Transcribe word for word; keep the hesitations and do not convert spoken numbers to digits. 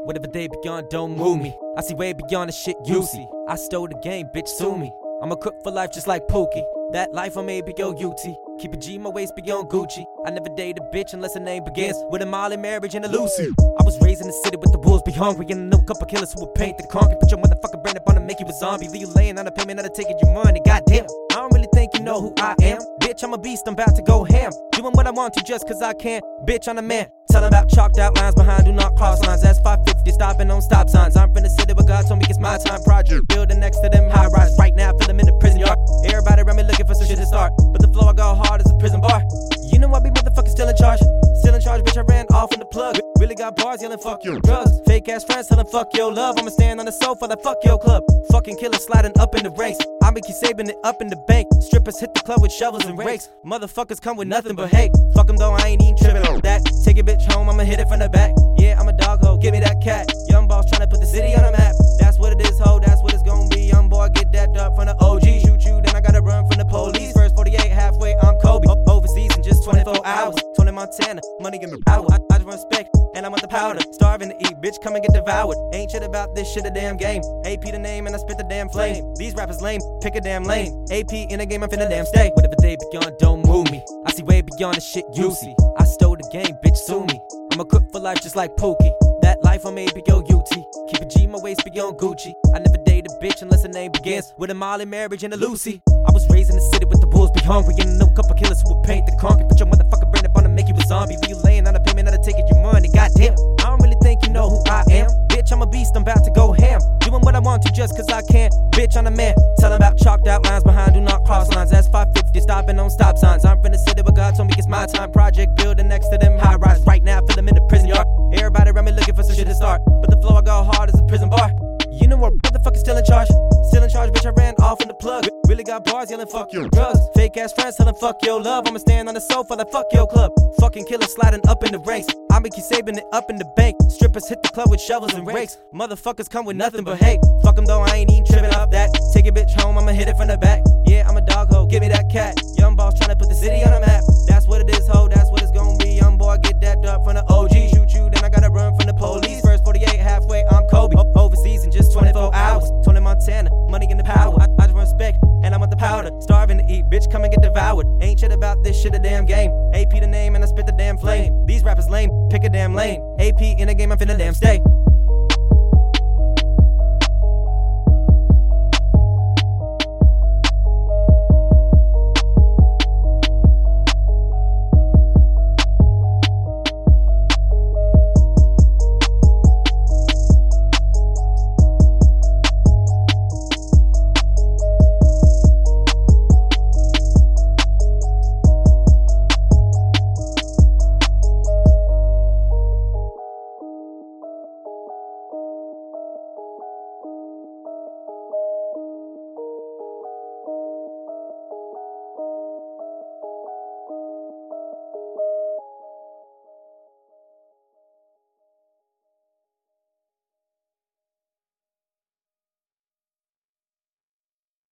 Whatever they beyond, don't move me. I see way beyond the shit you see. I stole the game, bitch, sue me. I'm a crook for life just like Pookie. That life I made beyond U T. Keep a G, my waist beyond Gucci. I never date a bitch unless her name begins with a Molly marriage and a Lucy. I was raised in the city with the wolves be hungry, and I know a couple killers who will paint the concrete. Put your motherfucking brain up on to make you a zombie. Leave you laying on a payment, not taking your money. Goddamn, I don't really think you know who I am. Bitch, I'm a beast, I'm about to go ham. Doing what I want to just cause I can. Bitch, I'm a man. Tell them about chalked out lines behind, do not cross lines. That's five fifty, stopping on stop signs. I'm from the city where God told me it's my time. Project building next to them high rise. Right now, feel them in the prison yard. Everybody around me looking for some shit to start, but the flow I go hard as a prison bar. You know I be motherfucking still in charge. Still in charge, bitch, I ran off in the plug. Really got bars yelling fuck your drugs. Fake ass friends telling fuck your love. I'ma stand on the sofa like fuck your club. Fucking killers sliding up in the ranks. I'ma keep saving it up in the bank. Strippers hit the club with shovels and rakes. Motherfuckers come with nothing but hate. Fuck them though, I ain't even tripping on that. Take a bitch home, I'ma hit it from the back. Yeah, I'm a dog ho, give me that cat. Young boss tryna put the city on the map. That's what it is, ho, that's what it's gonna be. Young boy, get dapped up from the O G. Shoot you, then I gotta run from the police. First forty-eight, halfway, I'm Kobe. O- overseas in just twenty-four hours. Tony Montana, money in the power. I, I just want respect, and I want the powder. Starving to eat, bitch, come and get devoured. Ain't shit about this shit a damn game. A P the name, and I spit the damn flame. These rappers lame, pick a damn lane. A P in the game, I'm finna damn stay. Whatever they beyond, don't move me. I see way beyond the shit you see. I stole the game, bitch, sue me. I'm a crook for life just like Pookie. That life I made beyond U T. Keep a G, my waist beyond Gucci. I never date a bitch unless her name begins with a Molly marriage and a Lucy. I was raised in the city with the wolves be hungry, and I know a couple killers who will paint the concrete. Put your motherfucking brain up on to make you a zombie. Leave you laying on a payment, not taking your money. Goddamn, I don't really think you know who I am. Bitch, I'm a beast, I'm about to go ham. Doing what I want to just cause I can. Bitch, I'm a man. Tell them about chalked out lines behind, do not cross lines. That's five fifty, stopping on stop signs. I'm from the city where God told me it's my time. Project building next to them high rise. Right now, feel them in the prison yard. Everybody around me looking for some shit to start, but the flow I go hard as a prison bar. You know what, motherfucker still in charge. Still in charge, bitch, I ran off in the plug. Really got bars yelling fuck your drugs. Fake ass friends telling fuck your love. I'ma stand on the sofa like fuck your club. Fucking killers sliding up in the ranks. I'ma keep saving it up in the bank. Strippers hit the club with shovels and rakes. Motherfuckers come with nothing but hate. Fuck them though, I ain't even tripping off that. Take a bitch home, I'ma hit it from the back. Yeah, I'm a dog ho, give me that cat. Young boss tryna put the city on the map. That's what it is, ho, that's what it's gonna be. Young boy, get dapped up from the O G. Shoot you, then I gotta run from the police. First forty-eight, halfway, I'm Kobe. O- overseas in just twenty-four hours. Tony Montana, money in the power. I, I just want respect, and I want the powder. Starving to eat, bitch, come and get devoured. Ain't shit about this shit a damn game. A P the name, and I spit the damn flame. These rappers lame, pick a damn lane. A P in the game, I'm finna damn stay.